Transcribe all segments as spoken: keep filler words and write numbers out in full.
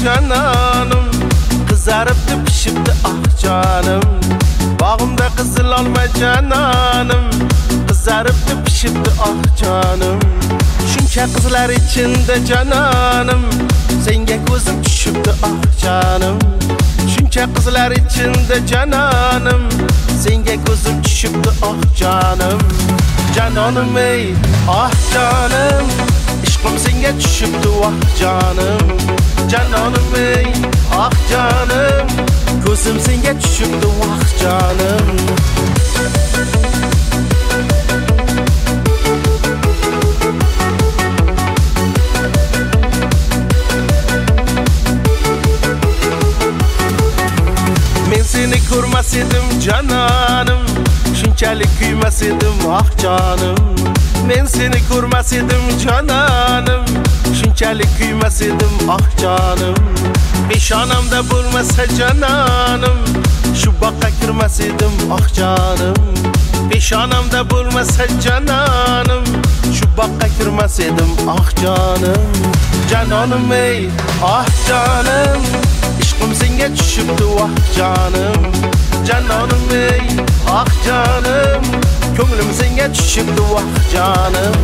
cananım, kızarıptı pişipti ah canım. Bağımda kızıl olma cananım, kızarıptı pişipti ah canım. Şuncha kızlar içinde cananım, senga ko'zim tushibdi ah canım. Şuncha kızlar içinde cananım, senga ko'zim tushibdi ah canım. Cananım ey ah canım, ishqim senga tushibdi ah canım. Cananım ey ah canım, ko'zim senga tushibdi ah canım. Men seni ko'rmas edim cananım, shunchalik kuymas edim ah canım. Men seni ko'rmas edim cananım, shunchalik kuymas edim ah canım. Peshonamda bo'lmasa cananım, shu boqqa kirmas edim ah canım. Peshonamda bo'lmasa cananım, shu boqqa kirmas edim ah canım. Cananım ey ah canım, ishqim senga tushibdi ah canım. Cananım ey ah canım, ko'nglim senga tushibdi ah canım.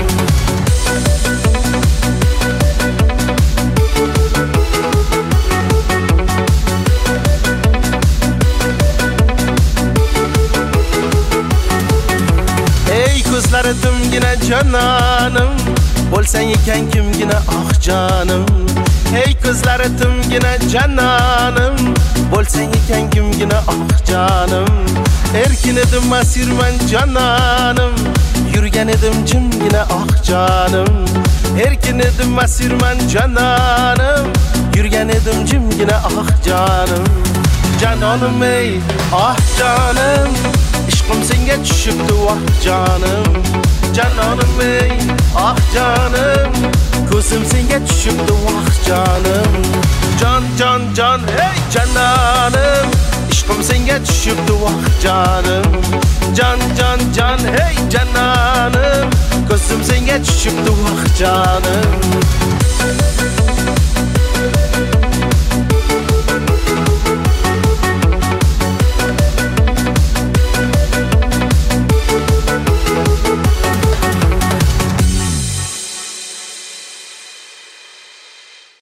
Ey ko'zlari dimgina cananım, bo'lsang ekan kimgina ah canım. Hey ko'zlari timgina cananım, bo'lsang ekan kimgina ah canım. Erkin edim masirman cananım, yurgan edim jimgina ah canım. Erkin edim masirman cananım, yurgan edim jimgina ah canım. Cananım ey ah canım, ishqim senga tushibdi ah canım. Cananım ey ah canım, ko'zim senga tushibdi ah canım. Can can can hey cananım, ishqim senga tushibdi ah canım. Can can can hey cananım, ko'zim senga tushibdi ah canım.